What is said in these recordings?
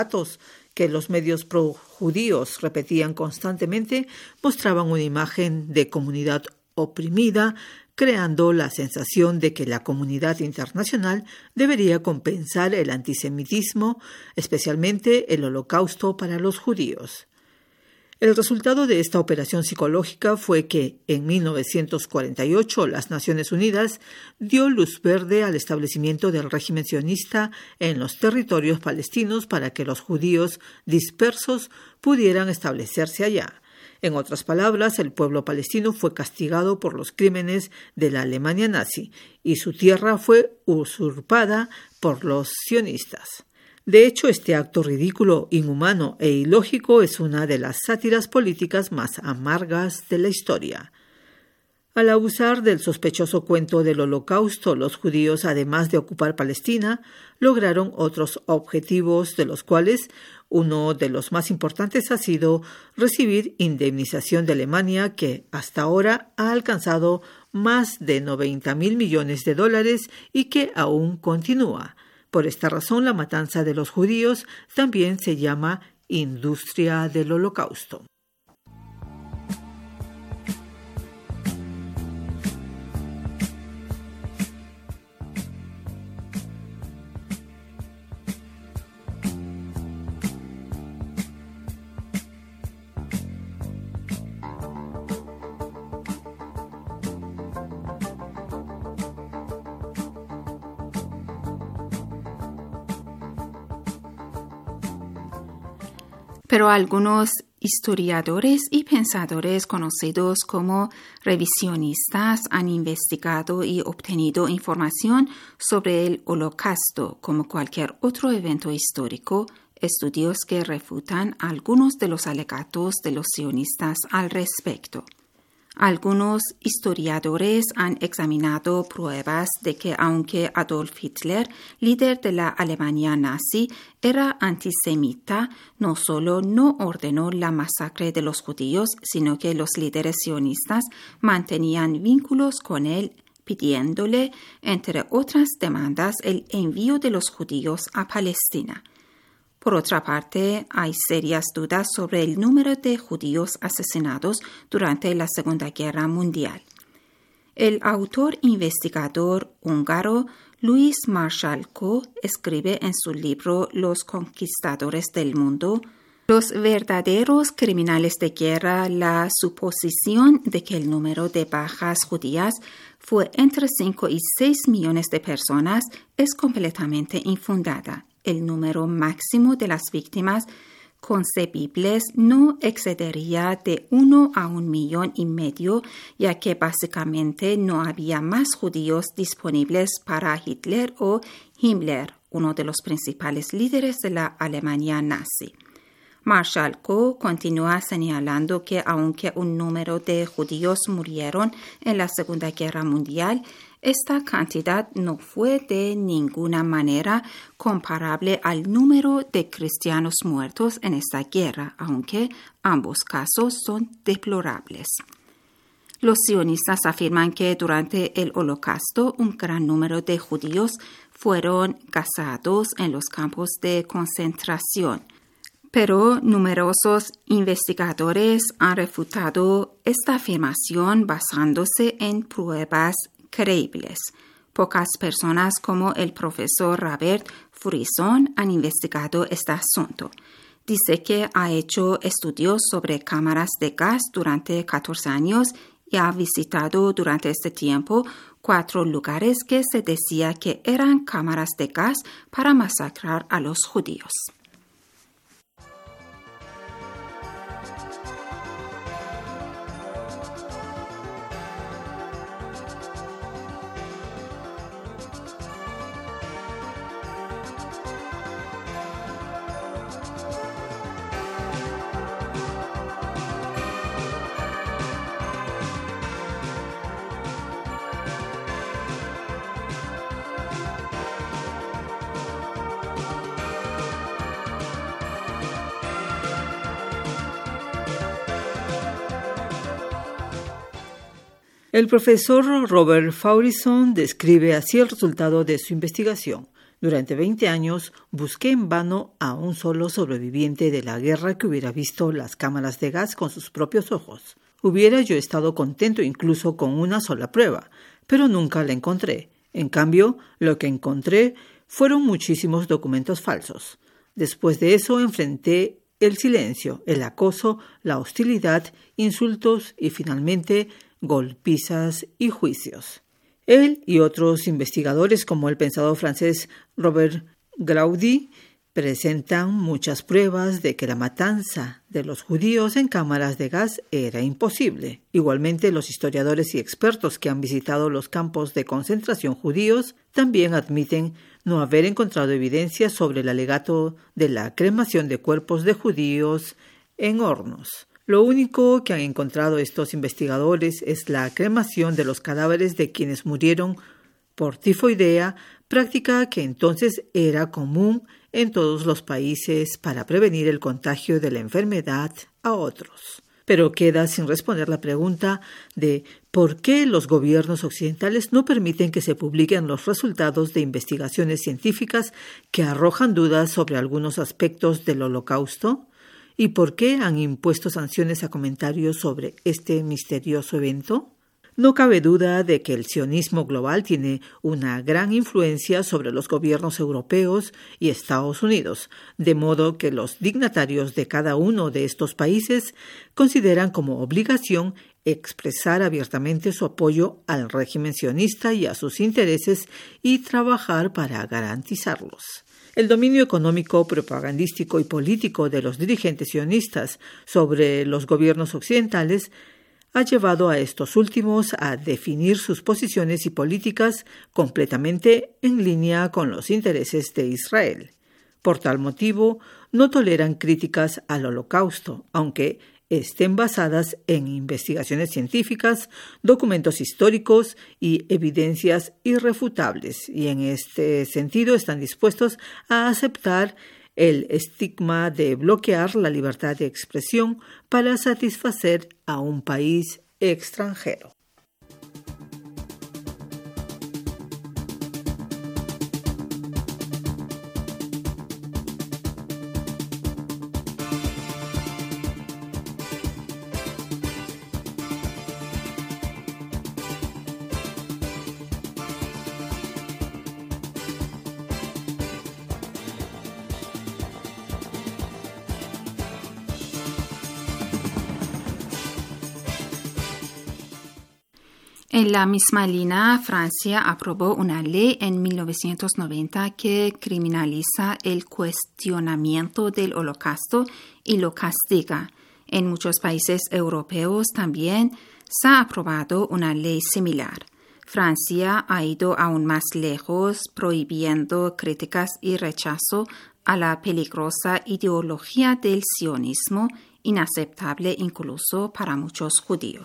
datos que los medios pro-judíos repetían constantemente mostraban una imagen de comunidad oprimida, creando la sensación de que la comunidad internacional debería compensar el antisemitismo, especialmente el Holocausto para los judíos. El resultado de esta operación psicológica fue que, en 1948, las Naciones Unidas dio luz verde al establecimiento del régimen sionista en los territorios palestinos para que los judíos dispersos pudieran establecerse allá. En otras palabras, el pueblo palestino fue castigado por los crímenes de la Alemania nazi y su tierra fue usurpada por los sionistas. De hecho, este acto ridículo, inhumano e ilógico es una de las sátiras políticas más amargas de la historia. Al abusar del sospechoso cuento del Holocausto, los judíos, además de ocupar Palestina, lograron otros objetivos, de los cuales uno de los más importantes ha sido recibir indemnización de Alemania, que hasta ahora ha alcanzado más de $90,000 millones y que aún continúa. Por esta razón, la matanza de los judíos también se llama industria del Holocausto. Pero algunos historiadores y pensadores conocidos como revisionistas han investigado y obtenido información sobre el Holocausto como cualquier otro evento histórico, estudios que refutan algunos de los alegatos de los sionistas al respecto. Algunos historiadores han examinado pruebas de que aunque Adolf Hitler, líder de la Alemania nazi, era antisemita, no solo no ordenó la masacre de los judíos, sino que los líderes sionistas mantenían vínculos con él, pidiéndole, entre otras demandas, el envío de los judíos a Palestina. Por otra parte, hay serias dudas sobre el número de judíos asesinados durante la Segunda Guerra Mundial. El autor investigador húngaro Louis Marshall-Koh escribe en su libro Los conquistadores del mundo: los verdaderos criminales de guerra, la suposición de que el número de bajas judías fue entre 5 y 6 millones de personas es completamente infundada. El número máximo de las víctimas concebibles no excedería de 1 a 1,5 millones, ya que básicamente no había más judíos disponibles para Hitler o Himmler, uno de los principales líderes de la Alemania nazi. Marshall-Koh continúa señalando que aunque un número de judíos murieron en la Segunda Guerra Mundial, esta cantidad no fue de ninguna manera comparable al número de cristianos muertos en esta guerra, aunque ambos casos son deplorables. Los sionistas afirman que durante el Holocausto un gran número de judíos fueron cazados en los campos de concentración. Pero numerosos investigadores han refutado esta afirmación basándose en pruebas creíbles. Pocas personas como el profesor Robert Furison han investigado este asunto. Dice que ha hecho estudios sobre cámaras de gas durante 14 años y ha visitado durante este tiempo 4 lugares que se decía que eran cámaras de gas para masacrar a los judíos. El profesor Robert Furison describe así el resultado de su investigación. Durante 20 años busqué en vano a un solo sobreviviente de la guerra que hubiera visto las cámaras de gas con sus propios ojos. Hubiera yo estado contento incluso con una sola prueba, pero nunca la encontré. En cambio, lo que encontré fueron muchísimos documentos falsos. Después de eso enfrenté el silencio, el acoso, la hostilidad, insultos y finalmente golpizas y juicios. Él y otros investigadores como el pensador francés Robert Graudy presentan muchas pruebas de que la matanza de los judíos en cámaras de gas era imposible. Igualmente, los historiadores y expertos que han visitado los campos de concentración judíos también admiten no haber encontrado evidencia sobre el alegato de la cremación de cuerpos de judíos en hornos. Lo único que han encontrado estos investigadores es la cremación de los cadáveres de quienes murieron por tifoidea, práctica que entonces era común en todos los países para prevenir el contagio de la enfermedad a otros. Pero queda sin responder la pregunta de por qué los gobiernos occidentales no permiten que se publiquen los resultados de investigaciones científicas que arrojan dudas sobre algunos aspectos del Holocausto y por qué han impuesto sanciones a comentarios sobre este misterioso evento. No cabe duda de que el sionismo global tiene una gran influencia sobre los gobiernos europeos y Estados Unidos, de modo que los dignatarios de cada uno de estos países consideran como obligación expresar abiertamente su apoyo al régimen sionista y a sus intereses y trabajar para garantizarlos. El dominio económico, propagandístico y político de los dirigentes sionistas sobre los gobiernos occidentales ha llevado a estos últimos a definir sus posiciones y políticas completamente en línea con los intereses de Israel. Por tal motivo, no toleran críticas al Holocausto, aunque estén basadas en investigaciones científicas, documentos históricos y evidencias irrefutables, y en este sentido están dispuestos a aceptar el estigma de bloquear la libertad de expresión para satisfacer a un país extranjero. En la misma línea, Francia aprobó una ley en 1990 que criminaliza el cuestionamiento del Holocausto y lo castiga. En muchos países europeos también se ha aprobado una ley similar. Francia ha ido aún más lejos, prohibiendo críticas y rechazo a la peligrosa ideología del sionismo, inaceptable incluso para muchos judíos.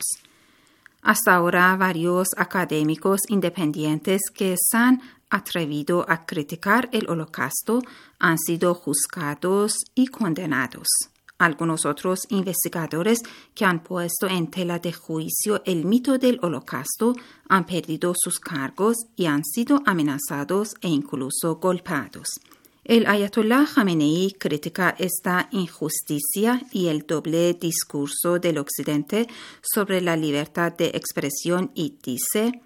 Hasta ahora, varios académicos independientes que se han atrevido a criticar el Holocausto han sido juzgados y condenados. Algunos otros investigadores que han puesto en tela de juicio el mito del Holocausto han perdido sus cargos y han sido amenazados e incluso golpeados. El Ayatollah Jamenei critica esta injusticia y el doble discurso del Occidente sobre la libertad de expresión y dice: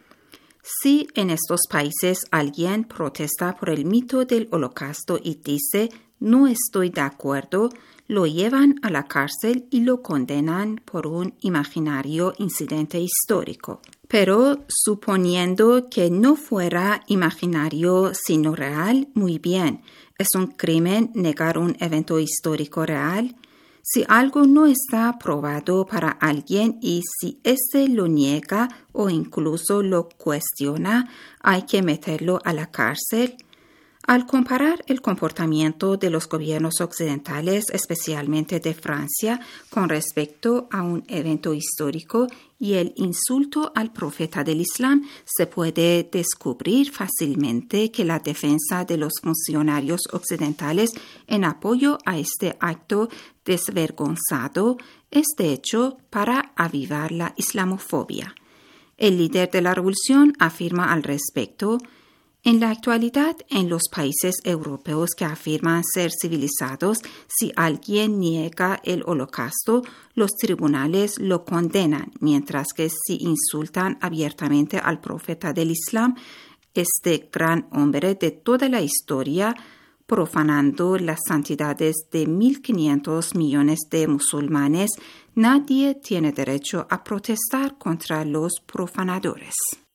si en estos países alguien protesta por el mito del Holocausto y dice no estoy de acuerdo, lo llevan a la cárcel y lo condenan por un imaginario incidente histórico. Pero suponiendo que no fuera imaginario sino real, muy bien. ¿Es un crimen negar un evento histórico real? Si algo no está probado para alguien y si éste lo niega o incluso lo cuestiona, ¿hay que meterlo a la cárcel? Al comparar el comportamiento de los gobiernos occidentales, especialmente de Francia, con respecto a un evento histórico y el insulto al profeta del Islam, se puede descubrir fácilmente que la defensa de los funcionarios occidentales en apoyo a este acto desvergonzado es de hecho para avivar la islamofobia. El líder de la revolución afirma al respecto: En la actualidad, en los países europeos que afirman ser civilizados, si alguien niega el Holocausto, los tribunales lo condenan, mientras que si insultan abiertamente al profeta del Islam, este gran hombre de toda la historia, profanando las santidades de 1.500 millones de musulmanes, nadie tiene derecho a protestar contra los profanadores.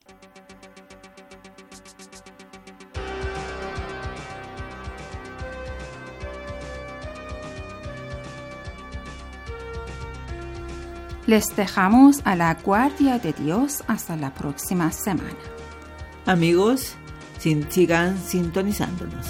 Les dejamos a la guardia de Dios hasta la próxima semana. Amigos, sigan sintonizándonos.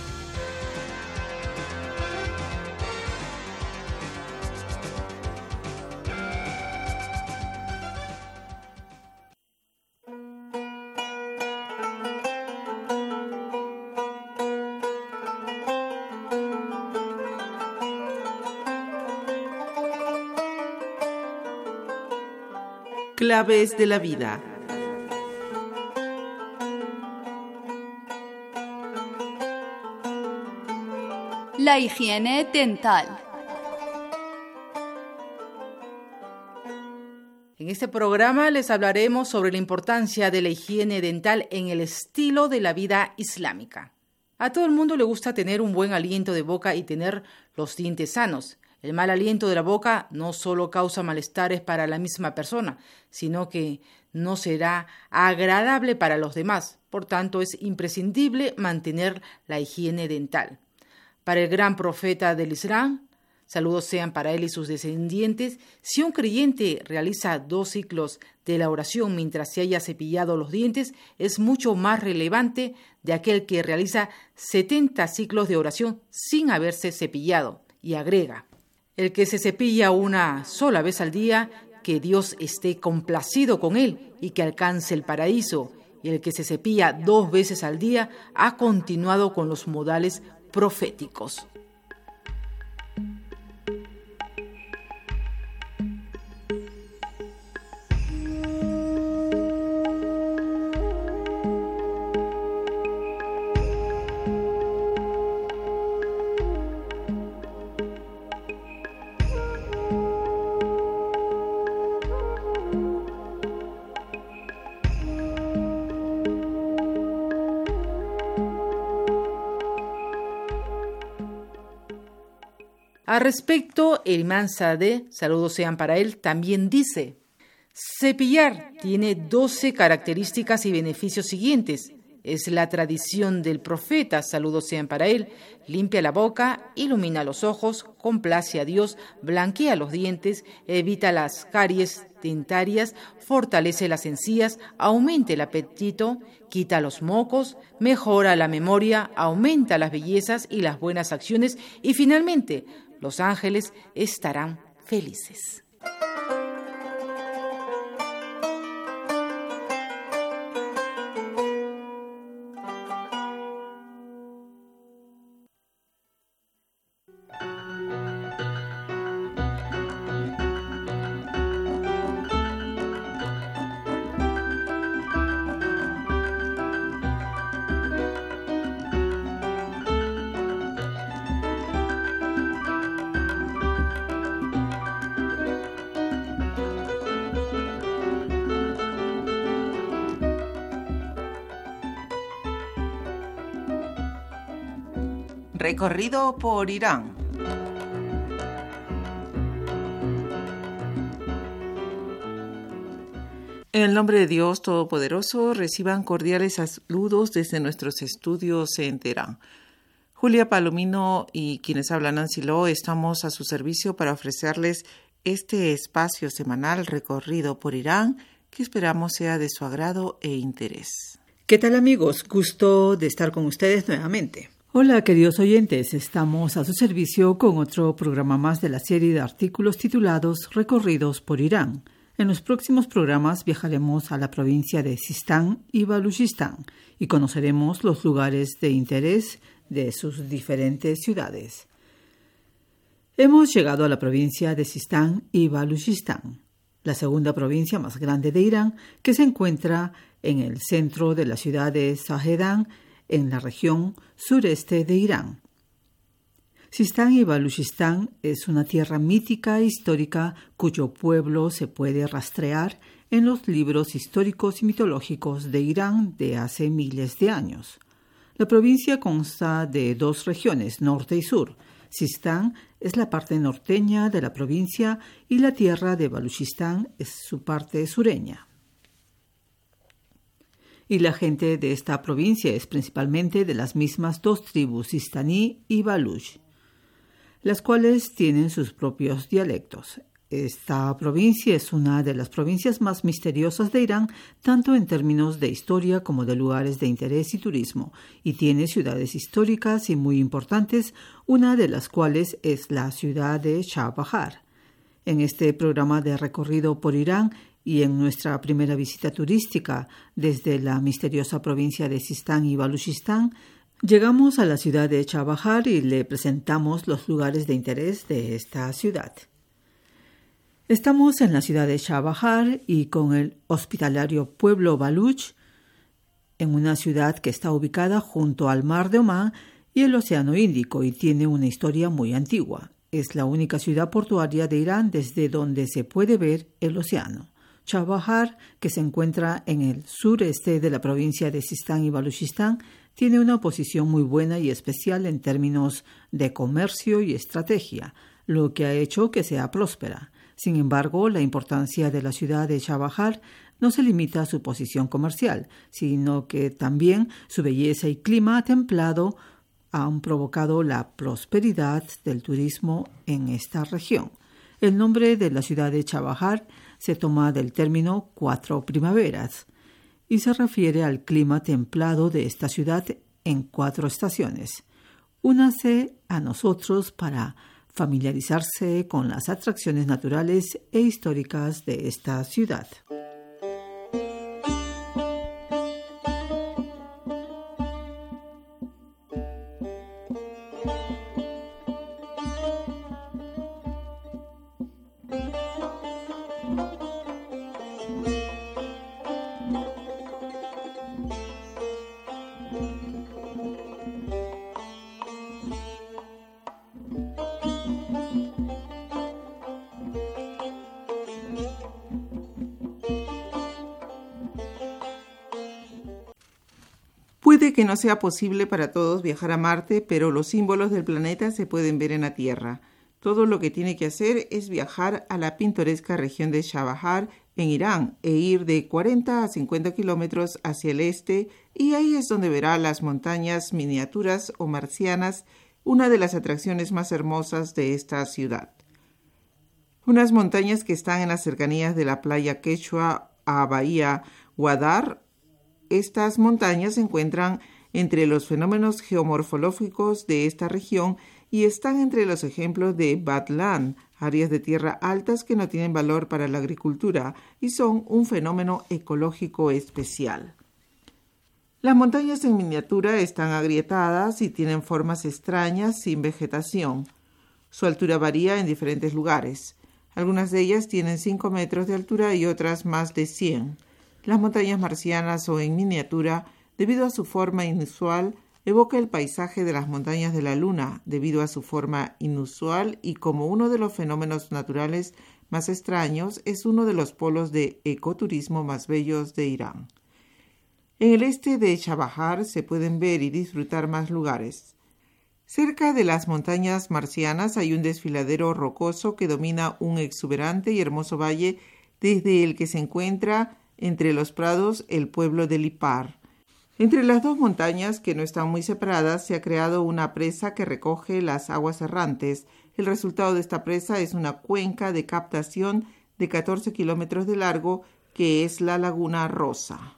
Claves de la vida. La higiene dental. En este programa les hablaremos sobre la importancia de la higiene dental en el estilo de la vida islámica. A todo el mundo le gusta tener un buen aliento de boca y tener los dientes sanos. El mal aliento de la boca no solo causa malestares para la misma persona, sino que no será agradable para los demás. Por tanto, es imprescindible mantener la higiene dental. Para el gran profeta del Islam, saludos sean para él y sus descendientes, si un creyente realiza 2 ciclos de la oración mientras se haya cepillado los dientes, es mucho más relevante de aquel que realiza 70 ciclos de oración sin haberse cepillado. Y agrega: el que se cepilla una sola vez al día, que Dios esté complacido con él y que alcance el paraíso. Y el que se cepilla 2 veces al día ha continuado con los modales proféticos. Al respecto, el imán Sadeh, saludos sean para él, también dice: cepillar tiene 12 características y beneficios siguientes. Es la tradición del profeta, saludos sean para él: limpia la boca, ilumina los ojos, complace a Dios, blanquea los dientes, evita las caries dentarias, fortalece las encías, aumenta el apetito, quita los mocos, mejora la memoria, aumenta las bellezas y las buenas acciones y finalmente los ángeles estarán felices. Recorrido por Irán. En el nombre de Dios Todopoderoso, reciban cordiales saludos desde nuestros estudios en Teherán. Julia Palomino y quienes hablan Nancy Lo estamos a su servicio para ofrecerles este espacio semanal Recorrido por Irán, que esperamos sea de su agrado e interés. ¿Qué tal, amigos? Gusto de estar con ustedes nuevamente. Hola, queridos oyentes, estamos a su servicio con otro programa más de la serie de artículos titulados Recorridos por Irán. En los próximos programas viajaremos a la provincia de Sistán y Baluchistán y conoceremos los lugares de interés de sus diferentes ciudades. Hemos llegado a la provincia de Sistán y Baluchistán, la segunda provincia más grande de Irán, que se encuentra en el centro de la ciudad de Zahedan, en la región sureste de Irán. Sistán y Baluchistán es una tierra mítica e histórica cuyo pueblo se puede rastrear en los libros históricos y mitológicos de Irán de hace miles de años. La provincia consta de 2 regiones, norte y sur. Sistán es la parte norteña de la provincia y la tierra de Baluchistán es su parte sureña. Y la gente de esta provincia es principalmente de las mismas 2 tribus, sistaní y baluch, las cuales tienen sus propios dialectos. Esta provincia es una de las provincias más misteriosas de Irán, tanto en términos de historia como de lugares de interés y turismo, y tiene ciudades históricas y muy importantes, una de las cuales es la ciudad de Shah Bahar. En este programa de recorrido por Irán y en nuestra primera visita turística desde la misteriosa provincia de Sistán y Baluchistán, llegamos a la ciudad de Shah Bahar y le presentamos los lugares de interés de esta ciudad. Estamos en la ciudad de Shah Bahar y con el hospitalario pueblo Baluch, en una ciudad que está ubicada junto al mar de Omán y el Océano Índico y tiene una historia muy antigua. Es la única ciudad portuaria de Irán desde donde se puede ver el océano. Shah Bahar, que se encuentra en el sureste de la provincia de Sistán y Baluchistán, tiene una posición muy buena y especial en términos de comercio y estrategia, lo que ha hecho que sea próspera. Sin embargo, la importancia de la ciudad de Shah Bahar no se limita a su posición comercial, sino que también su belleza y clima templado han provocado la prosperidad del turismo en esta región. El nombre de la ciudad de Shah Bahar se toma del término 4 primaveras y se refiere al clima templado de esta ciudad en 4 estaciones. Únase a nosotros para familiarizarse con las atracciones naturales e históricas de esta ciudad. Puede que no sea posible para todos viajar a Marte, pero los símbolos del planeta se pueden ver en la Tierra. Todo lo que tiene que hacer es viajar a la pintoresca región de Shah Bahar en Irán e ir de 40 a 50 kilómetros hacia el este, y ahí es donde verá las montañas miniaturas o marcianas, una de las atracciones más hermosas de esta ciudad. Unas montañas que están en las cercanías de la playa Quechua a Bahía Guadar. Estas montañas se encuentran entre los fenómenos geomorfológicos de esta región y están entre los ejemplos de Badland, áreas de tierra altas que no tienen valor para la agricultura y son un fenómeno ecológico especial. Las montañas en miniatura están agrietadas y tienen formas extrañas sin vegetación. Su altura varía en diferentes lugares. Algunas de ellas tienen 5 metros de altura y otras más de 100. Las montañas marcianas o en miniatura, debido a su forma inusual, evoca el paisaje de las montañas de la Luna, debido a su forma inusual y como uno de los fenómenos naturales más extraños, es uno de los polos de ecoturismo más bellos de Irán. En el este de Shah Bahar se pueden ver y disfrutar más lugares. Cerca de las montañas marcianas hay un desfiladero rocoso que domina un exuberante y hermoso valle desde el que se encuentra entre los prados el pueblo de Lipar. Entre las 2 montañas, que no están muy separadas, se ha creado una presa que recoge las aguas errantes. El resultado de esta presa es una cuenca de captación de 14 kilómetros de largo, que es la Laguna Rosa.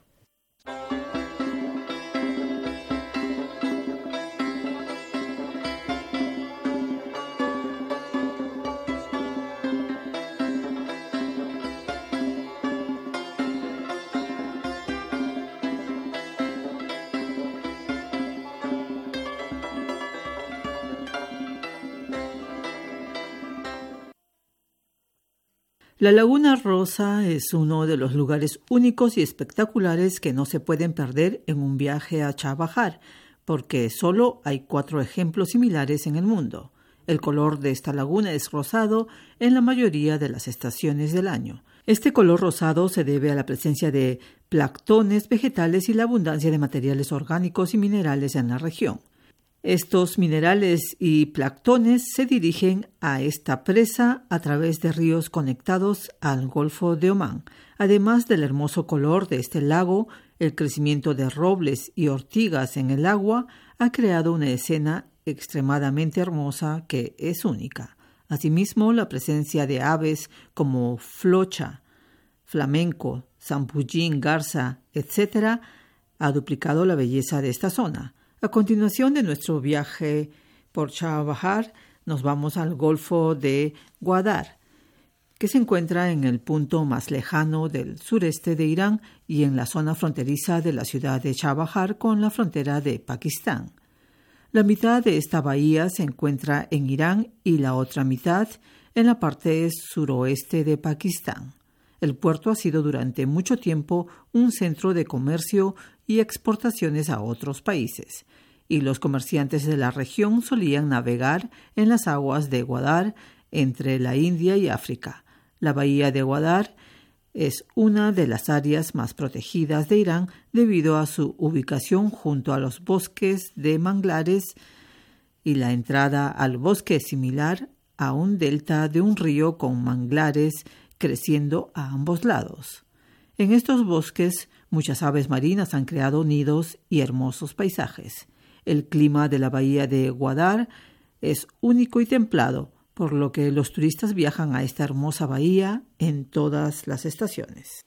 La Laguna Rosa es uno de los lugares únicos y espectaculares que no se pueden perder en un viaje a Chabahar, porque solo hay 4 ejemplos similares en el mundo. El color de esta laguna es rosado en la mayoría de las estaciones del año. Este color rosado se debe a la presencia de planctones vegetales y la abundancia de materiales orgánicos y minerales en la región. Estos minerales y planctones se dirigen a esta presa a través de ríos conectados al Golfo de Omán. Además del hermoso color de este lago, el crecimiento de robles y ortigas en el agua ha creado una escena extremadamente hermosa que es única. Asimismo, la presencia de aves como flocha, flamenco, zampullín, garza, etc., ha duplicado la belleza de esta zona. A continuación de nuestro viaje por Chabahar, nos vamos al Golfo de Gwadar, que se encuentra en el punto más lejano del sureste de Irán y en la zona fronteriza de la ciudad de Chabahar con la frontera de Pakistán. La mitad de esta bahía se encuentra en Irán y la otra mitad en la parte suroeste de Pakistán. El puerto ha sido durante mucho tiempo un centro de comercio y exportaciones a otros países, y los comerciantes de la región solían navegar en las aguas de Gwadar entre la India y África. La bahía de Gwadar es una de las áreas más protegidas de Irán debido a su ubicación junto a los bosques de manglares y la entrada al bosque es similar a un delta de un río con manglares creciendo a ambos lados. En estos bosques, muchas aves marinas han creado nidos y hermosos paisajes. El clima de la bahía de Gwadar es único y templado, por lo que los turistas viajan a esta hermosa bahía en todas las estaciones.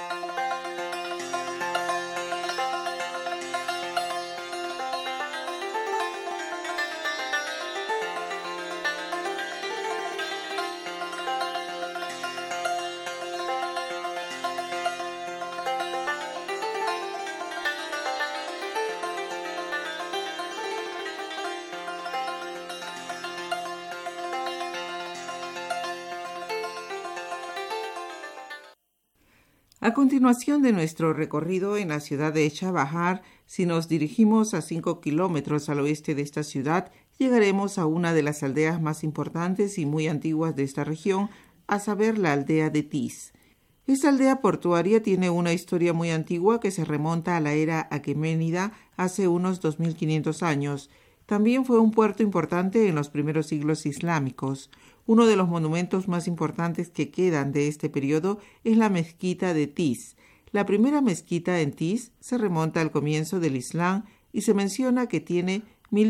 A continuación de nuestro recorrido en la ciudad de Chabahar, si nos dirigimos a 5 kilómetros al oeste de esta ciudad, llegaremos a una de las aldeas más importantes y muy antiguas de esta región, a saber la aldea de Tis. Esta aldea portuaria tiene una historia muy antigua que se remonta a la era aqueménida hace unos 2500 años. También fue un puerto importante en los primeros siglos islámicos. Uno de los monumentos más importantes que quedan de este periodo es la mezquita de Tis. La primera mezquita en Tis se remonta al comienzo del Islam y se menciona que tiene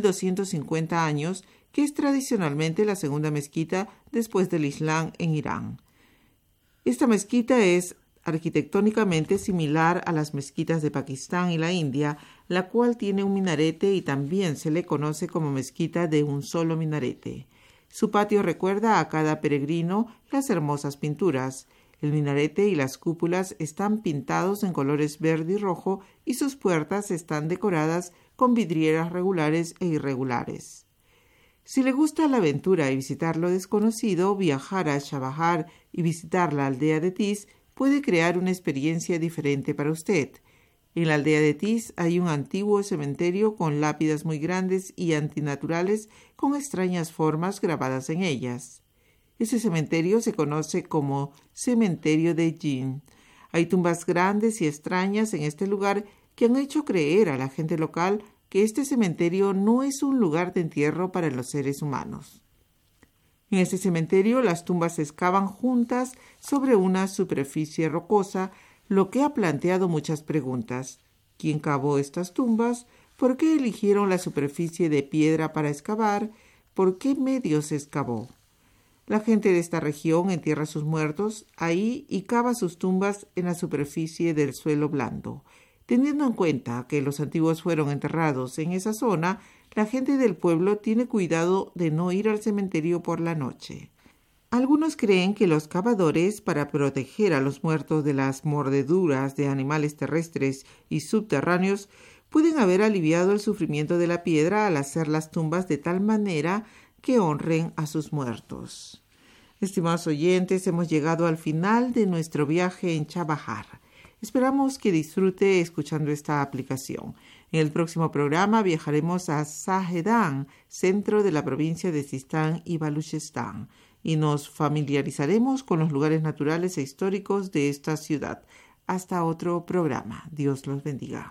1250 años, que es tradicionalmente la segunda mezquita después del Islam en Irán. Esta mezquita es arquitectónicamente similar a las mezquitas de Pakistán y la India, la cual tiene un minarete y también se le conoce como mezquita de un solo minarete. Su patio recuerda a cada peregrino las hermosas pinturas. El minarete y las cúpulas están pintados en colores verde y rojo y sus puertas están decoradas con vidrieras regulares e irregulares. Si le gusta la aventura y visitar lo desconocido, viajar a Chabahar y visitar la aldea de Tis puede crear una experiencia diferente para usted. En la aldea de Tis hay un antiguo cementerio con lápidas muy grandes y antinaturales con extrañas formas grabadas en ellas. Ese cementerio se conoce como Cementerio de Jinn. Hay tumbas grandes y extrañas en este lugar que han hecho creer a la gente local que este cementerio no es un lugar de entierro para los seres humanos. En este cementerio las tumbas se excavan juntas sobre una superficie rocosa, lo que ha planteado muchas preguntas. ¿Quién cavó estas tumbas? ¿Por qué eligieron la superficie de piedra para excavar? ¿Por qué medio se excavó? La gente de esta región entierra a sus muertos ahí y cava sus tumbas en la superficie del suelo blando. Teniendo en cuenta que los antiguos fueron enterrados en esa zona, la gente del pueblo tiene cuidado de no ir al cementerio por la noche. Algunos creen que los cavadores, para proteger a los muertos de las mordeduras de animales terrestres y subterráneos, pueden haber aliviado el sufrimiento de la piedra al hacer las tumbas de tal manera que honren a sus muertos. Estimados oyentes, hemos llegado al final de nuestro viaje en Chabahar. Esperamos que disfrute escuchando esta aplicación. En el próximo programa viajaremos a Zahedan, centro de la provincia de Sistán y Baluchistán, y nos familiarizaremos con los lugares naturales e históricos de esta ciudad. Hasta otro programa. Dios los bendiga.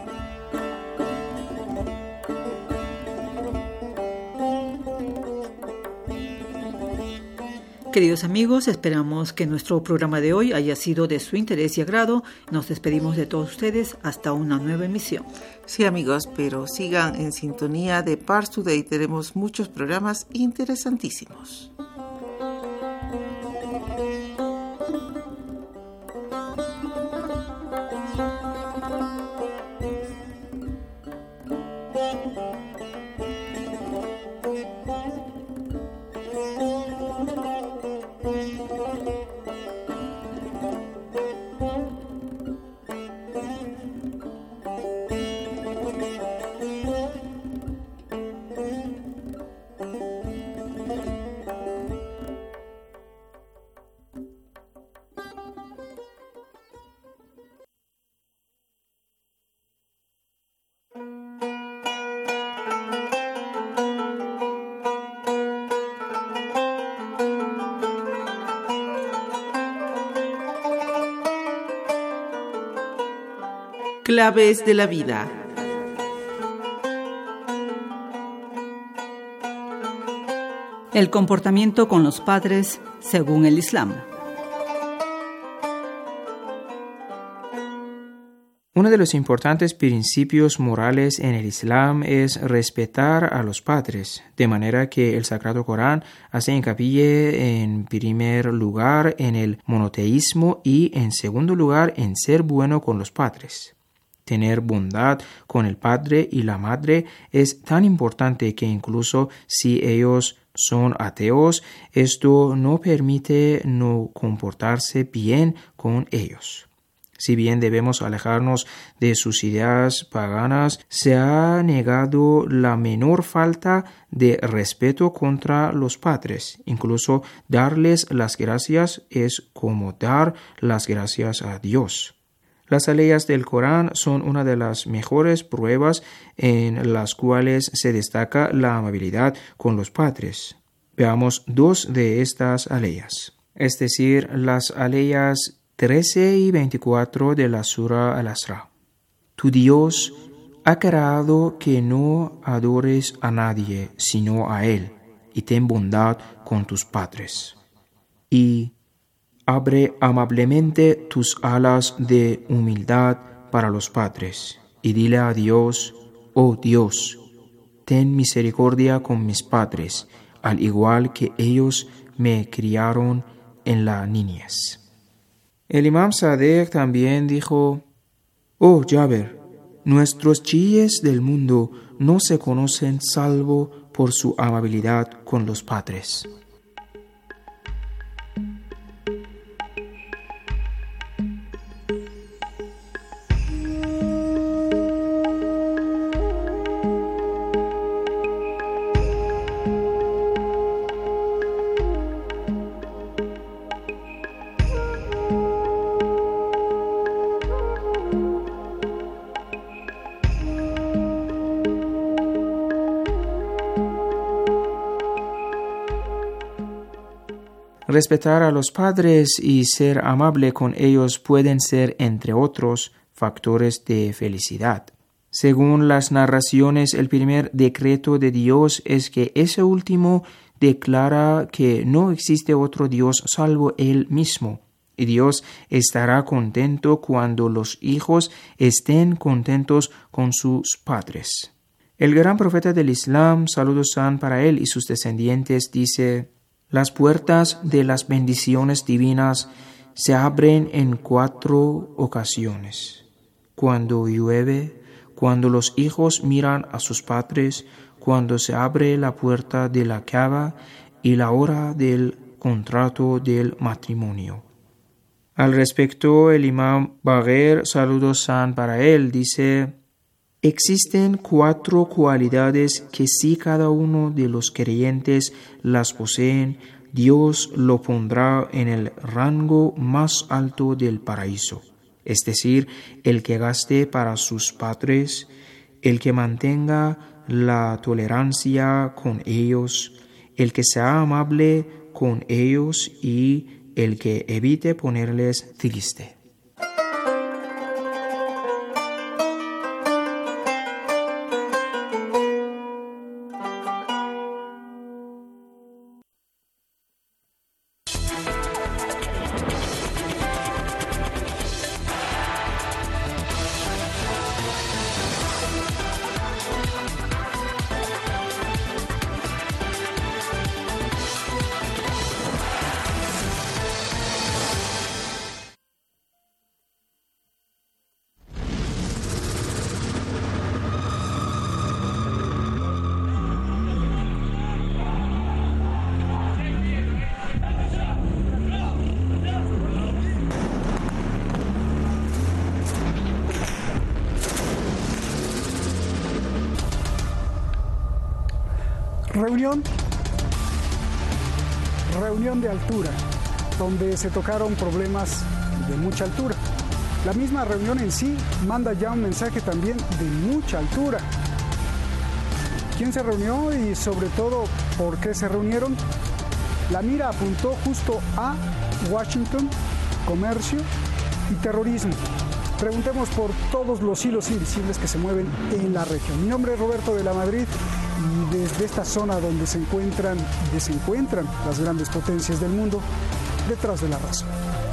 Queridos amigos, esperamos que nuestro programa de hoy haya sido de su interés y agrado. Nos despedimos de todos ustedes hasta una nueva emisión. Sí, amigos, pero sigan en sintonía de Pars Today. Tenemos muchos programas interesantísimos. Claves de la vida. El comportamiento con los padres según el Islam. Uno de los importantes principios morales en el Islam es respetar a los padres, de manera que el Sagrado Corán hace hincapié en primer lugar en el monoteísmo y en segundo lugar en ser bueno con los padres. Tener bondad con el padre y la madre es tan importante que incluso si ellos son ateos, esto no permite no comportarse bien con ellos. Si bien debemos alejarnos de sus ideas paganas, se ha negado la menor falta de respeto contra los padres. Incluso darles las gracias es como dar las gracias a Dios. Las aleyas del Corán son una de las mejores pruebas en las cuales se destaca la amabilidad con los padres. Veamos dos de estas aleyas, es decir, las aleyas 13 y 24 de la Sura Al-Asra. Tu Dios ha creado que no adores a nadie sino a Él, y ten bondad con tus padres. Y abre amablemente tus alas de humildad para los padres, y dile a Dios, oh Dios, ten misericordia con mis padres, al igual que ellos me criaron en la niñez. El Imam Sadiq también dijo, oh Jaber, nuestros chiíes del mundo no se conocen salvo por su amabilidad con los padres. Respetar a los padres y ser amable con ellos pueden ser, entre otros, factores de felicidad. Según las narraciones, el primer decreto de Dios es que ese último declara que no existe otro Dios salvo Él mismo, y Dios estará contento cuando los hijos estén contentos con sus padres. El gran profeta del Islam, saludos sean para él y sus descendientes, dice: las puertas de las bendiciones divinas se abren en 4 ocasiones: cuando llueve, cuando los hijos miran a sus padres, cuando se abre la puerta de la Kaaba y la hora del contrato del matrimonio. Al respecto, el Imam Bagher, saludos sean para él, dice: Existen 4 cualidades que si cada uno de los creyentes las poseen, Dios lo pondrá en el rango más alto del paraíso. Es decir, el que gaste para sus padres, el que mantenga la tolerancia con ellos, el que sea amable con ellos y el que evite ponerles triste. Reunión de altura, donde se tocaron problemas de mucha altura. La misma reunión en sí manda ya un mensaje también de mucha altura. ¿Quién se reunió y sobre todo por qué se reunieron? La mira apuntó justo a Washington, comercio y terrorismo. Preguntemos por todos los hilos invisibles que se mueven en la región. Mi nombre es Roberto de la Madrid y desde esta zona donde se encuentran y desencuentran las grandes potencias del mundo, detrás de la razón.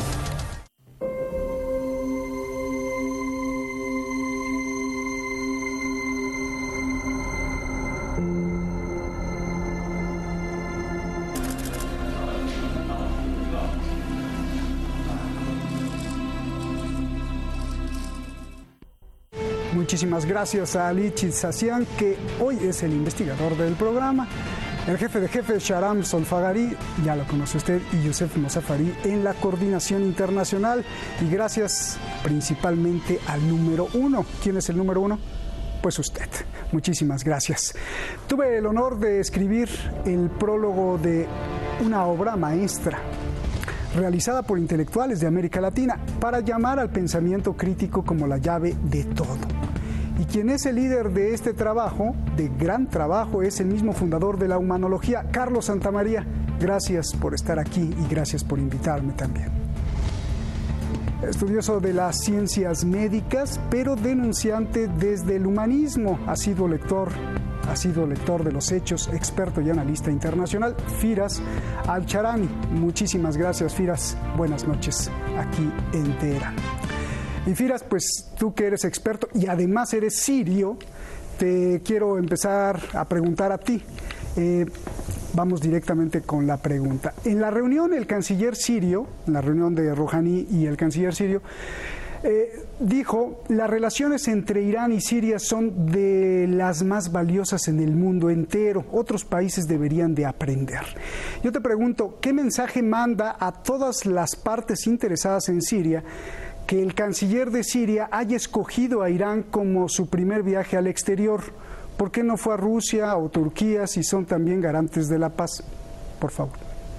Muchísimas gracias a Ali Chizasian, que hoy es el investigador del programa. El jefe de jefes, Shahram Solfagari, ya lo conoce usted, y Youssef Mosafari en la coordinación internacional. Y gracias principalmente al número 1. ¿Quién es el número 1? Pues usted. Muchísimas gracias. Tuve el honor de escribir el prólogo de una obra maestra realizada por intelectuales de América Latina para llamar al pensamiento crítico como la llave de todo. Y quien es el líder de este trabajo, de gran trabajo, es el mismo fundador de la humanología, Carlos Santamaría. Gracias por estar aquí y gracias por invitarme también. Estudioso de las ciencias médicas, pero denunciante desde el humanismo. Ha sido lector de los hechos, experto y analista internacional, Firas Al-Charani. Muchísimas gracias, Firas. Buenas noches aquí en Teherán. Y Firas, pues tú que eres experto y además eres sirio, te quiero empezar a preguntar a ti. Vamos directamente con la pregunta. En la reunión, el canciller sirio, en la reunión de Rouhani y el canciller sirio, dijo: las relaciones entre Irán y Siria son de las más valiosas en el mundo entero. Otros países deberían de aprender. Yo te pregunto, ¿qué mensaje manda a todas las partes interesadas en Siria que el canciller de Siria haya escogido a Irán como su primer viaje al exterior? ¿Por qué no fue a Rusia o Turquía si son también garantes de la paz? Por favor.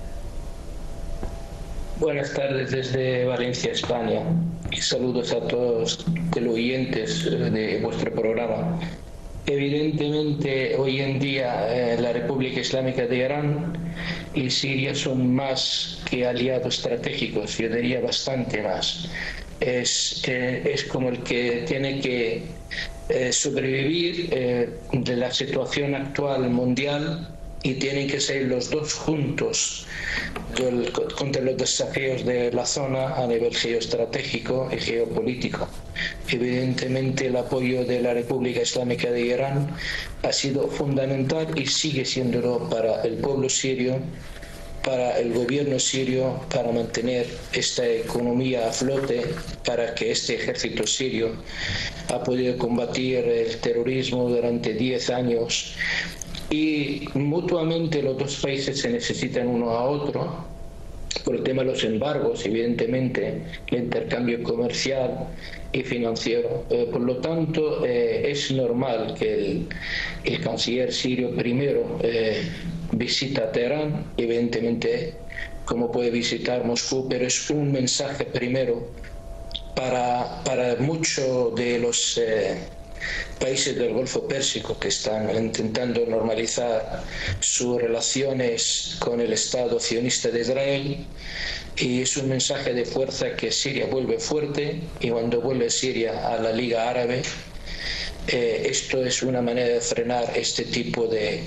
Buenas tardes desde Valencia, España, y saludos a todos los oyentes de vuestro programa. Evidentemente, hoy en día la República Islámica de Irán y Siria son más que aliados estratégicos, yo diría bastante más. Es como el que tiene que sobrevivir de la situación actual mundial, y tienen que ser los dos juntos contra los desafíos de la zona a nivel geoestratégico y geopolítico. Evidentemente, el apoyo de la República Islámica de Irán ha sido fundamental y sigue siéndolo para el pueblo sirio, para el gobierno sirio, para mantener esta economía a flote, para que este ejército sirio ha podido combatir el terrorismo durante 10 años. Y mutuamente los dos países se necesitan uno a otro, por el tema de los embargos, evidentemente, el intercambio comercial y financiero. Por lo tanto, es normal que el canciller sirio primero visita Teherán, evidentemente, como puede visitar Moscú, pero es un mensaje primero para muchos de los países del Golfo Pérsico que están intentando normalizar sus relaciones con el Estado sionista de Israel, y es un mensaje de fuerza que Siria vuelve fuerte, y cuando vuelve Siria a la Liga Árabe, esto es una manera de frenar este tipo de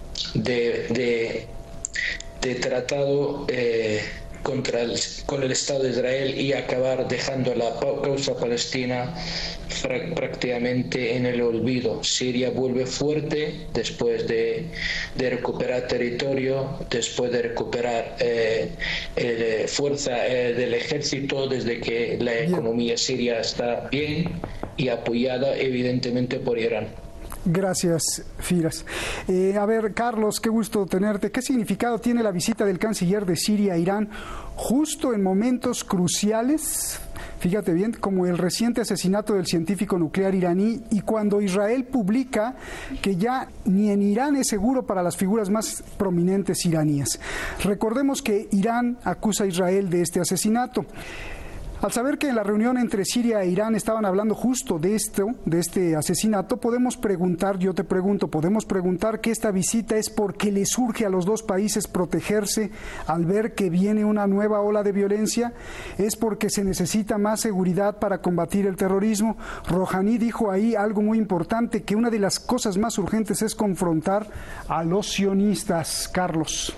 tratado con el Estado de Israel y acabar dejando la causa palestina prácticamente en el olvido. Siria vuelve fuerte después de recuperar territorio, después de recuperar fuerza del ejército, desde que la economía siria está bien y apoyada evidentemente por Irán. Gracias, Firas. A ver, Carlos, qué gusto tenerte. ¿Qué significado tiene la visita del canciller de Siria a Irán justo en momentos cruciales? Fíjate bien, como el reciente asesinato del científico nuclear iraní, y cuando Israel publica que ya ni en Irán es seguro para las figuras más prominentes iraníes. Recordemos que Irán acusa a Israel de este asesinato. Al saber que en la reunión entre Siria e Irán estaban hablando justo de este asesinato, podemos preguntar que esta visita es porque les urge a los dos países protegerse al ver que viene una nueva ola de violencia, es porque se necesita más seguridad para combatir el terrorismo. Rouhani dijo ahí algo muy importante, que una de las cosas más urgentes es confrontar a los sionistas. Carlos.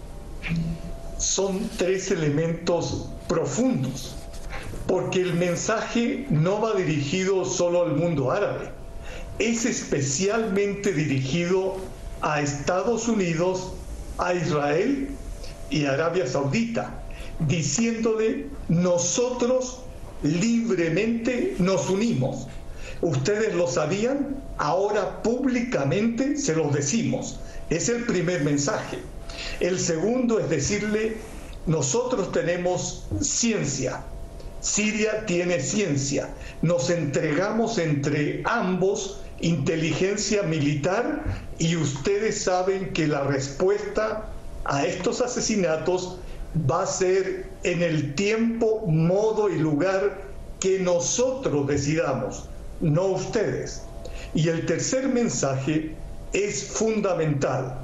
Son tres elementos profundos, porque el mensaje no va dirigido solo al mundo árabe, es especialmente dirigido a Estados Unidos, a Israel y a Arabia Saudita, diciéndole: nosotros libremente nos unimos. Ustedes lo sabían, ahora públicamente se los decimos. Es el primer mensaje. El segundo es decirle: nosotros tenemos ciencia, Siria tiene ciencia, nos entregamos entre ambos inteligencia militar, y ustedes saben que la respuesta a estos asesinatos va a ser en el tiempo, modo y lugar que nosotros decidamos, no ustedes. Y el tercer mensaje es fundamental.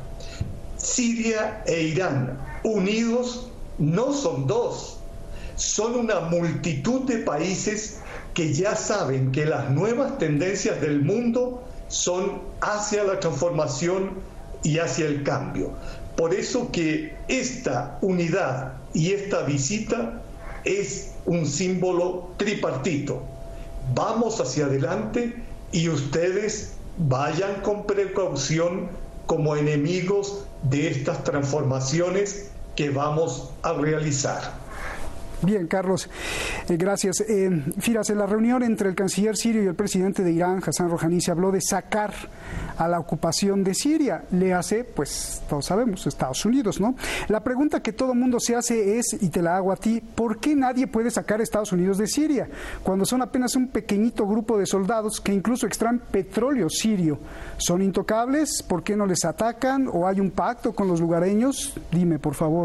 Siria e Irán unidos no son dos, son una multitud de países que ya saben que las nuevas tendencias del mundo son hacia la transformación y hacia el cambio. Por eso que esta unidad y esta visita es un símbolo tripartito. Vamos hacia adelante y ustedes vayan con precaución como enemigos de estas transformaciones que vamos a realizar. Bien, Carlos, gracias. Firas, en la reunión entre el canciller sirio y el presidente de Irán, Hassan Rouhani, se habló de sacar a la ocupación de Siria. Le hace, pues, todos sabemos, Estados Unidos, ¿no? La pregunta que todo el mundo se hace es, y te la hago a ti, ¿por qué nadie puede sacar a Estados Unidos de Siria cuando son apenas un pequeñito grupo de soldados que incluso extraen petróleo sirio? ¿Son intocables? ¿Por qué no les atacan? ¿O hay un pacto con los lugareños? Dime, por favor.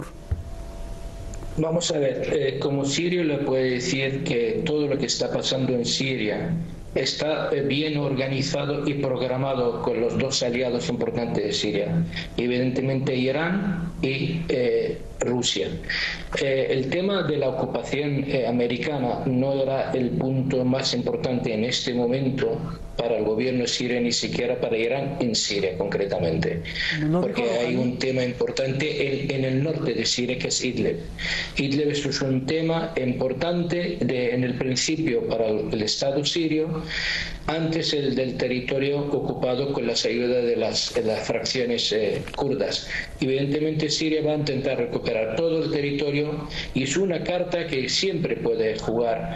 Vamos a ver, como sirio le puedo decir que todo lo que está pasando en Siria está bien organizado y programado con los dos aliados importantes de Siria, evidentemente Irán y Rusia. El tema de la ocupación americana no era el punto más importante en este momento para el gobierno sirio, ni siquiera para Irán en Siria concretamente, porque hay un tema importante en el norte de Siria, que es Idlib. Idlib es un tema importante en el principio para el Estado sirio, antes el del territorio ocupado con las ayudas de las fracciones kurdas. Evidentemente Siria va a intentar recuperar todo el territorio, y es una carta que siempre puede jugar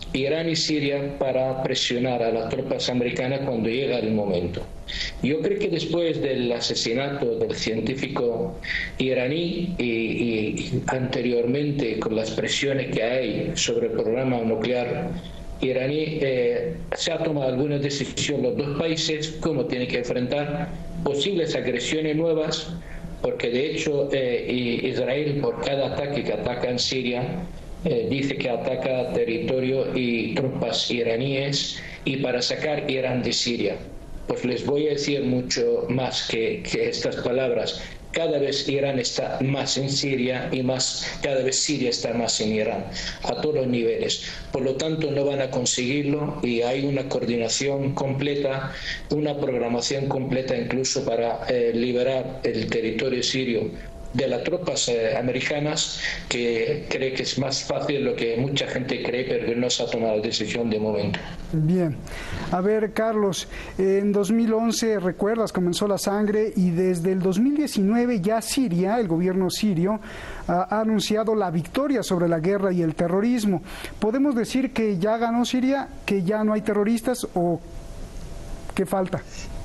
Irán y Siria para presionar a las tropas americanas cuando llega el momento. Yo creo que después del asesinato del científico iraní y anteriormente con las presiones que hay sobre el programa nuclear iraní, se ha tomado alguna decisión los dos países cómo tienen que enfrentar posibles agresiones nuevas, porque de hecho Israel por cada ataque que ataca en Siria dice que ataca territorio y tropas iraníes y para sacar Irán de Siria. Pues les voy a decir mucho más que estas palabras. Cada vez Irán está más en Siria y cada vez Siria está más en Irán, a todos los niveles. Por lo tanto, no van a conseguirlo y hay una coordinación completa, una programación completa incluso para liberar el territorio sirio de las tropas americanas, que cree que es más fácil de lo que mucha gente cree, pero que no se ha tomado la decisión de momento. Bien. A ver, Carlos, en 2011, recuerdas, comenzó la sangre y desde el 2019 ya Siria, el gobierno sirio, ha anunciado la victoria sobre la guerra y el terrorismo. ¿Podemos decir que ya ganó Siria, que ya no hay terroristas o qué falta?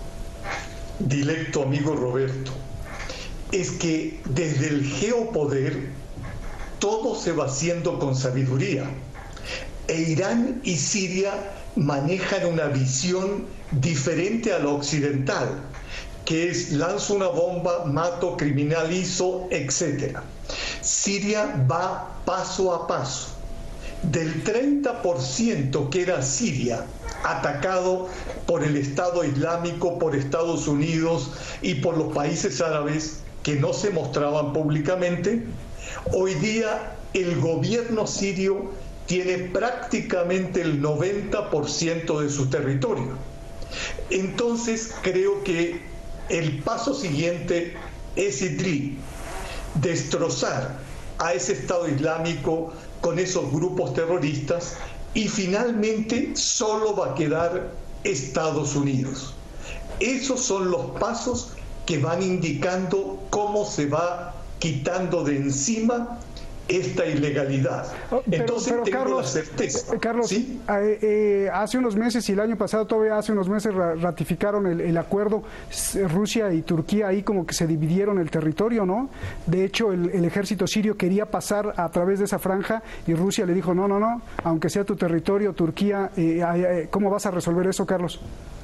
Directo, amigo Roberto. Es que desde el geopoder todo se va haciendo con sabiduría. E Irán y Siria manejan una visión diferente a la occidental, que es lanzo una bomba, mato, criminalizo, etc. Siria va paso a paso. Del 30% que era Siria, atacado por el Estado Islámico, por Estados Unidos y por los países árabes, que no se mostraban públicamente, hoy día el gobierno sirio tiene prácticamente el 90% de su territorio. Entonces creo que el paso siguiente es Idlib, destrozar a ese Estado Islámico con esos grupos terroristas y finalmente solo va a quedar Estados Unidos. Esos son los pasos que van indicando cómo se va quitando de encima esta ilegalidad. Entonces tengo Carlos, la certeza. Carlos, ¿sí? Hace unos meses y el año pasado, todavía hace unos meses, ratificaron el acuerdo Rusia y Turquía, ahí como que se dividieron el territorio, ¿no? De hecho, el ejército sirio quería pasar a través de esa franja y Rusia le dijo, no, aunque sea tu territorio, Turquía, ¿cómo vas a resolver eso, Carlos?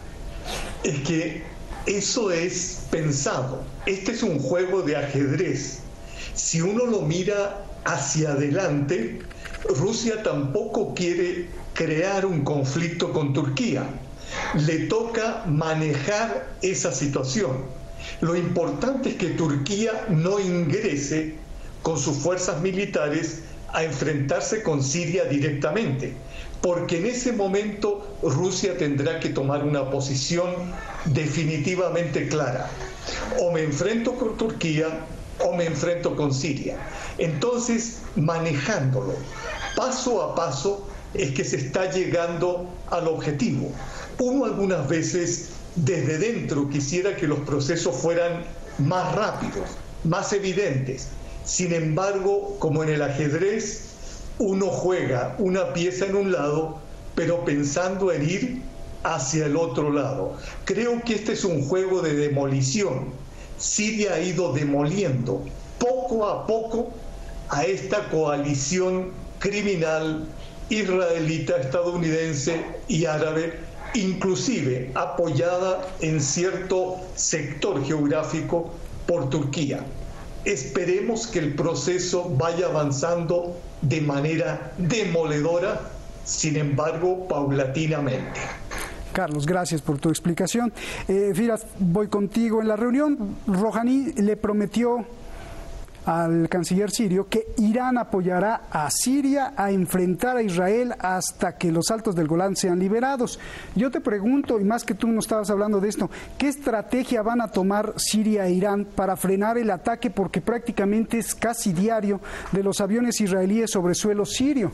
Es que eso es pensado. Este es un juego de ajedrez. Si uno lo mira hacia adelante, Rusia tampoco quiere crear un conflicto con Turquía. Le toca manejar esa situación. Lo importante es que Turquía no ingrese con sus fuerzas militares a enfrentarse con Siria directamente, porque en ese momento Rusia tendrá que tomar una posición definitivamente clara. O me enfrento con Turquía o me enfrento con Siria. Entonces, manejándolo paso a paso es que se está llegando al objetivo. Uno algunas veces desde dentro quisiera que los procesos fueran más rápidos, más evidentes. Sin embargo, como en el ajedrez, uno juega una pieza en un lado, pero pensando en ir hacia el otro lado. Creo que este es un juego de demolición. Siria ha ido demoliendo poco a poco a esta coalición criminal israelita, estadounidense y árabe, inclusive apoyada en cierto sector geográfico por Turquía. Esperemos que el proceso vaya avanzando de manera demoledora, sin embargo, paulatinamente. Carlos, gracias por tu explicación. Firas, voy contigo. En la reunión, Rouhani le prometió al canciller sirio que Irán apoyará a Siria a enfrentar a Israel hasta que los altos del Golán sean liberados. Yo te pregunto, y más que tú no estabas hablando de esto, ¿qué estrategia van a tomar Siria e Irán para frenar el ataque, porque prácticamente es casi diario, de los aviones israelíes sobre suelo sirio?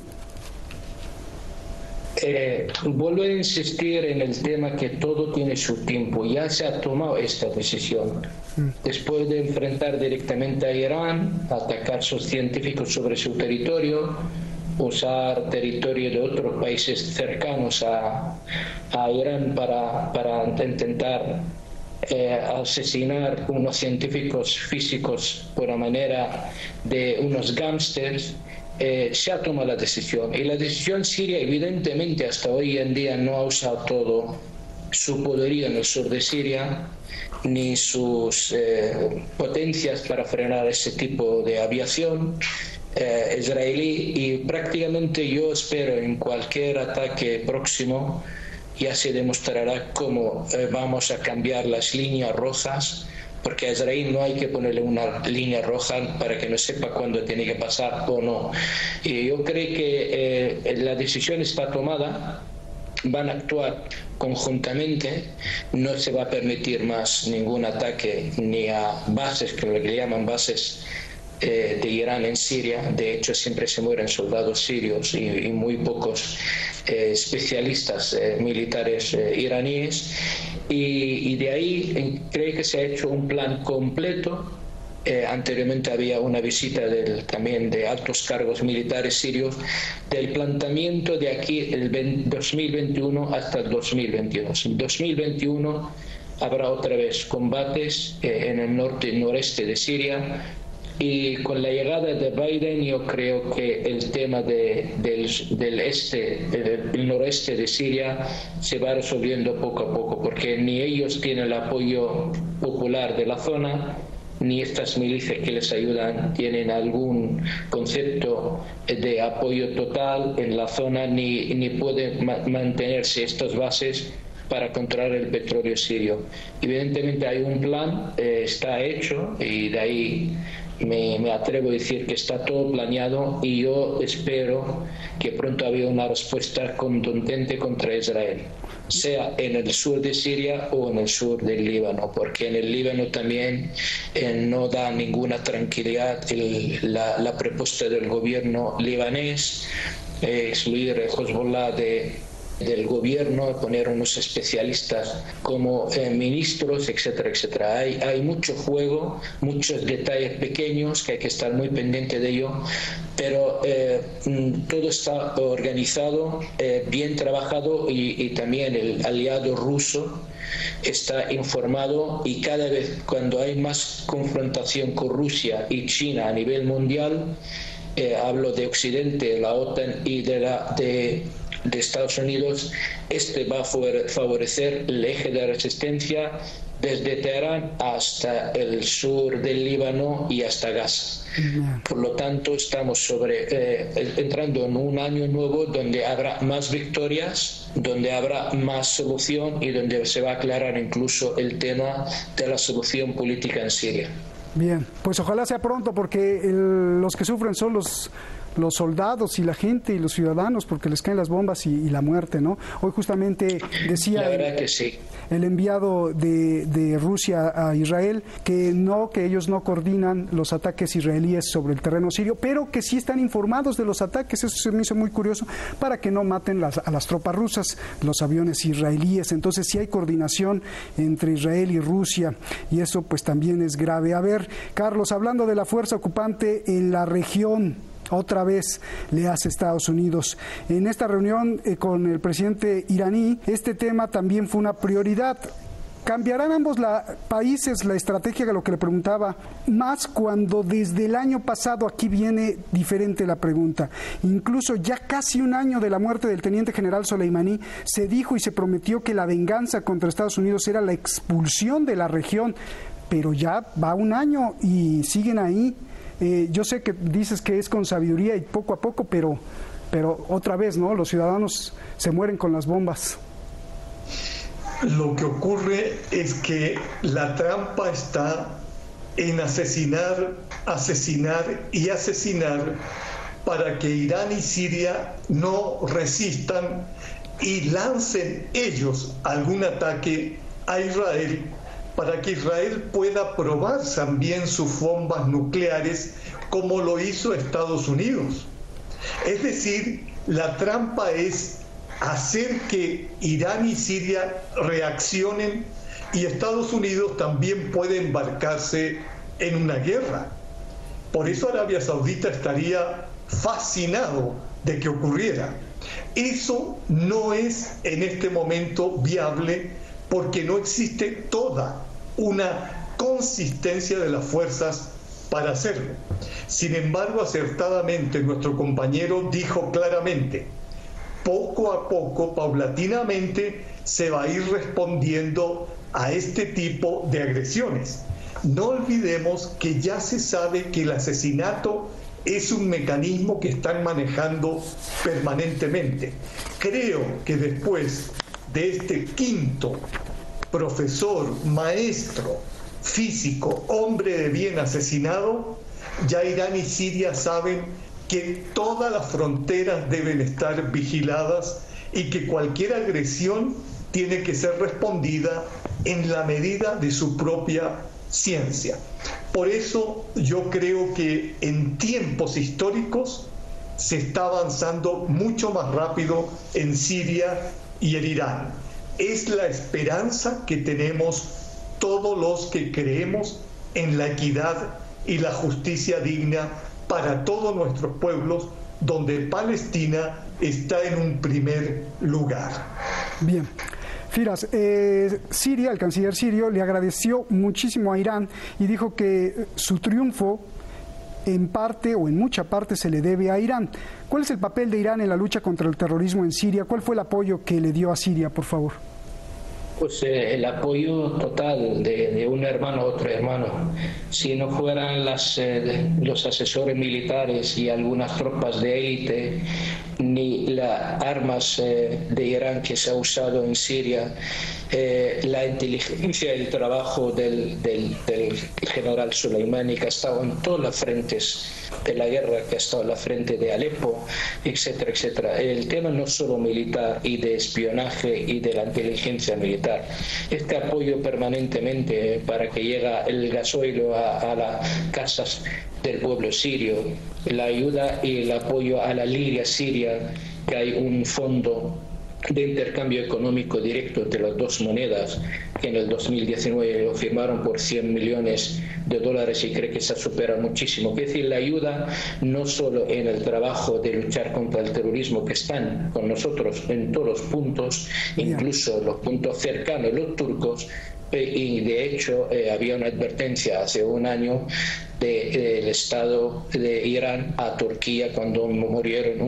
Vuelvo a insistir en el tema que todo tiene su tiempo. Ya se ha tomado esta decisión. Después de enfrentar directamente a Irán, atacar sus científicos sobre su territorio, usar territorio de otros países cercanos a Irán para intentar asesinar unos científicos físicos por la manera de unos gángsters, se ha tomado la decisión. Y la decisión siria, evidentemente, hasta hoy en día no ha usado todo su poderío en el sur de Siria, ni sus potencias para frenar ese tipo de aviación israelí, y prácticamente yo espero en cualquier ataque próximo ya se demostrará cómo vamos a cambiar las líneas rojas, porque a Israel no hay que ponerle una línea roja para que no sepa cuándo tiene que pasar o no. Y yo creo que la decisión está tomada, van a actuar conjuntamente, no se va a permitir más ningún ataque ni a bases, que lo que le llaman bases de Irán en Siria. De hecho, siempre se mueren soldados sirios y muy pocos especialistas militares iraníes, y de ahí creo que se ha hecho un plan completo. Anteriormente había una visita también de altos cargos militares sirios, del planteamiento de aquí el 2021 hasta el 2022. En 2021 habrá otra vez combates en el norte y noreste de Siria, y con la llegada de Biden yo creo que el tema del noreste de Siria se va resolviendo poco a poco, porque ni ellos tienen el apoyo popular de la zona, ni estas milicias que les ayudan tienen algún concepto de apoyo total en la zona, ni pueden mantenerse estas bases para controlar el petróleo sirio. Evidentemente hay un plan, está hecho, y de ahí me atrevo a decir que está todo planeado, y yo espero que pronto haya una respuesta contundente contra Israel, sea en el sur de Siria o en el sur del Líbano, porque en el Líbano también no da ninguna tranquilidad la propuesta del gobierno libanés, excluir el Hezbollah del gobierno, poner unos especialistas como ministros, etcétera, etcétera. Hay mucho juego, muchos detalles pequeños que hay que estar muy pendiente de ello, pero todo está organizado, bien trabajado, y también el aliado ruso está informado, y cada vez cuando hay más confrontación con Rusia y China a nivel mundial, hablo de Occidente, la OTAN y de Estados Unidos, va a favorecer el eje de resistencia desde Teherán hasta el sur del Líbano y hasta Gaza. Por lo tanto, estamos entrando en un año nuevo donde habrá más victorias, donde habrá más solución, y donde se va a aclarar incluso el tema de la solución política en Siria. Bien, pues ojalá sea pronto, porque los que sufren son los soldados y la gente y los ciudadanos, porque les caen las bombas y la muerte, ¿no? Hoy justamente decía la verdad que sí, el enviado de Rusia a Israel que ellos no coordinan los ataques israelíes sobre el terreno sirio, pero que sí están informados de los ataques. Eso se me hizo muy curioso, para que no maten a las tropas rusas, los aviones israelíes. Entonces sí hay coordinación entre Israel y Rusia, y eso pues también es grave. A ver, Carlos, hablando de la fuerza ocupante en la región, otra vez le hace Estados Unidos. En esta reunión con el presidente iraní, este tema también fue una prioridad. ¿Cambiarán ambos países la estrategia, de lo que le preguntaba? Más cuando desde el año pasado, aquí viene diferente la pregunta, incluso ya casi un año de la muerte del teniente general Soleimani, se dijo y se prometió que la venganza contra Estados Unidos era la expulsión de la región, pero ya va un año y siguen ahí. Yo sé que dices que es con sabiduría y poco a poco, pero otra vez, ¿no? Los ciudadanos se mueren con las bombas. Lo que ocurre es que la trampa está en asesinar y asesinar para que Irán y Siria no resistan y lancen ellos algún ataque a Israel, para que Israel pueda probar también sus bombas nucleares, como lo hizo Estados Unidos. Es decir, la trampa es hacer que Irán y Siria reaccionen, y Estados Unidos también puede embarcarse en una guerra. Por eso Arabia Saudita estaría fascinado de que ocurriera. Eso no es en este momento viable porque no existe toda una consistencia de las fuerzas para hacerlo. Sin embargo, acertadamente nuestro compañero dijo claramente, poco a poco, paulatinamente, se va a ir respondiendo a este tipo de agresiones. No olvidemos que ya se sabe que el asesinato es un mecanismo que están manejando permanentemente. Creo que después de este quinto profesor, maestro, físico, hombre de bien asesinado, ya Irán y Siria saben que todas las fronteras deben estar vigiladas y que cualquier agresión tiene que ser respondida en la medida de su propia ciencia. Por eso yo creo que en tiempos históricos se está avanzando mucho más rápido en Siria y en Irán. Es la esperanza que tenemos todos los que creemos en la equidad y la justicia digna para todos nuestros pueblos, donde Palestina está en un primer lugar. Bien. Firas, Siria, el canciller sirio, le agradeció muchísimo a Irán y dijo que su triunfo en parte o en mucha parte se le debe a Irán. ¿Cuál es el papel de Irán en la lucha contra el terrorismo en Siria? ¿Cuál fue el apoyo que le dio a Siria, por favor? Pues el apoyo total de un hermano a otro hermano. Si no fueran los asesores militares y algunas tropas de élite, ni las armas de Irán que se ha usado en Siria, la inteligencia y el trabajo del general Soleimani, que ha estado en todas las frentes de la guerra, que ha estado en la frente de Alepo, etcétera, etcétera. El tema no solo militar y de espionaje y de la inteligencia militar. Este apoyo permanentemente para que llegue el gasoil a las casas del pueblo sirio, la ayuda y el apoyo a la lira siria, que hay un fondo de intercambio económico directo entre las dos monedas, que en el 2019 lo firmaron por $100 millones y creo que se supera muchísimo. Es decir, la ayuda no solo en el trabajo de luchar contra el terrorismo, que están con nosotros en todos los puntos, incluso los puntos cercanos, los turcos, y de hecho había una advertencia hace un año del Estado de Irán a Turquía cuando murieron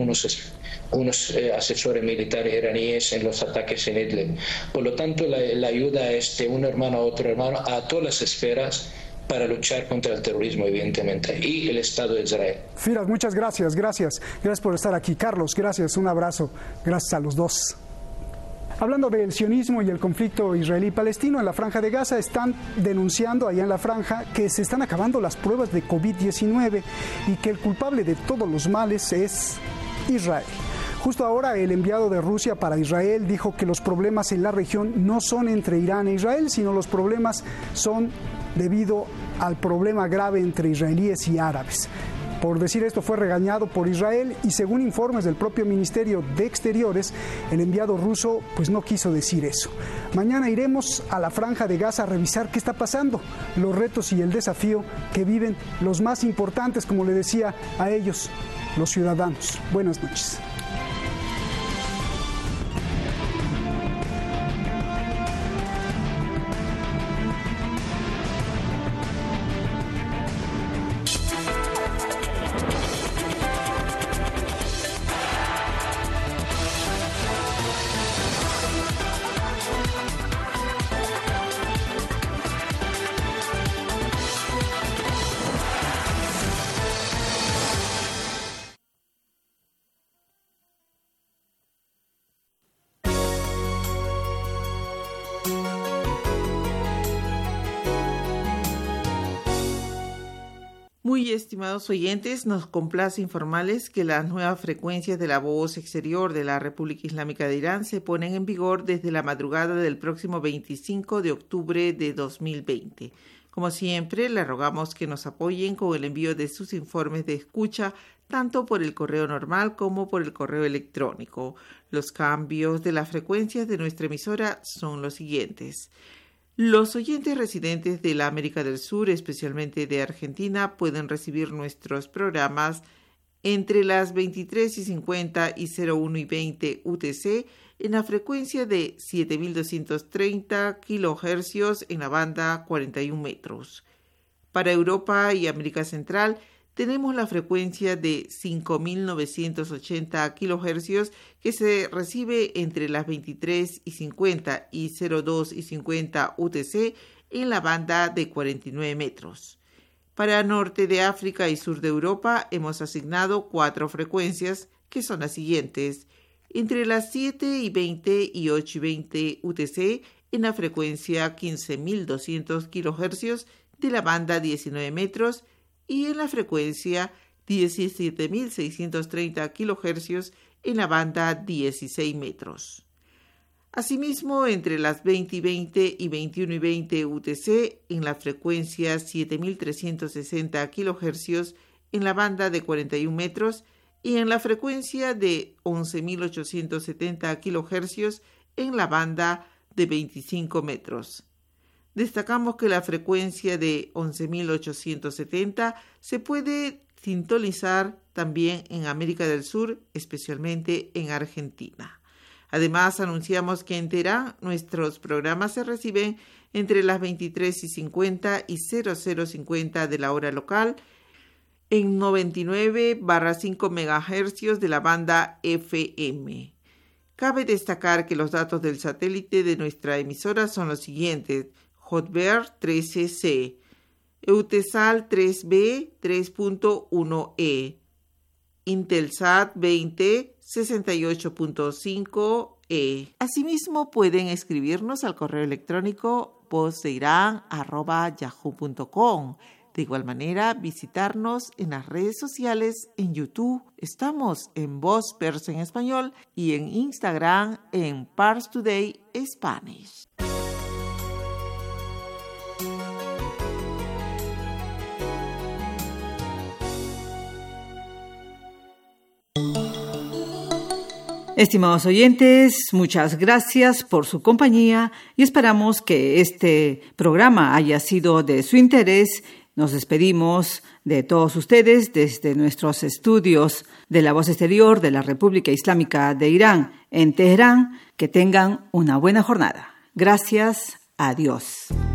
unos asesores militares iraníes en los ataques en Idlib. Por lo tanto, la ayuda es de un hermano a otro hermano a todas las esferas para luchar contra el terrorismo, evidentemente, y el Estado de Israel. Firas, muchas gracias. Gracias por estar aquí. Carlos, gracias, un abrazo. Gracias a los dos. Hablando del sionismo y el conflicto israelí-palestino en la Franja de Gaza, están denunciando allá en la franja que se están acabando las pruebas de COVID-19 y que el culpable de todos los males es Israel. Justo ahora el enviado de Rusia para Israel dijo que los problemas en la región no son entre Irán e Israel, sino los problemas son debido al problema grave entre israelíes y árabes. Por decir esto fue regañado por Israel y según informes del propio Ministerio de Exteriores, el enviado ruso pues no quiso decir eso. Mañana iremos a la Franja de Gaza a revisar qué está pasando, los retos y el desafío que viven los más importantes, como le decía a ellos, los ciudadanos. Buenas noches. Muy estimados oyentes, nos complace informarles que las nuevas frecuencias de la voz exterior de la República Islámica de Irán se ponen en vigor desde la madrugada del próximo 25 de octubre de 2020. Como siempre, le rogamos que nos apoyen con el envío de sus informes de escucha, tanto por el correo normal como por el correo electrónico. Los cambios de las frecuencias de nuestra emisora son los siguientes. Los oyentes residentes de la América del Sur, especialmente de Argentina, pueden recibir nuestros programas entre las 23:50 y 01:20 UTC en la frecuencia de 7.230 kHz en la banda 41 metros. Para Europa y América Central tenemos la frecuencia de 5.980 kHz que se recibe entre las 23:50 y 02:50 UTC en la banda de 49 metros. Para Norte de África y Sur de Europa hemos asignado 4 frecuencias que son las siguientes: entre las 7:20 y 8:20 UTC en la frecuencia 15.200 kHz de la banda 19 metros y en la frecuencia 17.630 kHz en la banda 16 metros. Asimismo, entre las 20:20 y 21:20 UTC en la frecuencia 7.360 kHz en la banda de 41 metros y en la frecuencia de 11.870 kHz en la banda de 25 metros. Destacamos que la frecuencia de 11.870 se puede sintonizar también en América del Sur, especialmente en Argentina. Además, anunciamos que en Teherán nuestros programas se reciben entre las 23:50 y 00:50 de la hora local en 99/5 MHz de la banda FM. Cabe destacar que los datos del satélite de nuestra emisora son los siguientes: Hotbird 13C, Eutelsat 3B 3.1E, Intelsat 20 68.5E. Asimismo, pueden escribirnos al correo electrónico vozdeiran@yahoo.com. De igual manera, visitarnos en las redes sociales, en YouTube. Estamos en Voz Persa en Español y en Instagram en Pars Today Spanish. Estimados oyentes, muchas gracias por su compañía y esperamos que este programa haya sido de su interés. Nos despedimos de todos ustedes desde nuestros estudios de la Voz Exterior de la República Islámica de Irán en Teherán. Que tengan una buena jornada. Gracias. Adiós.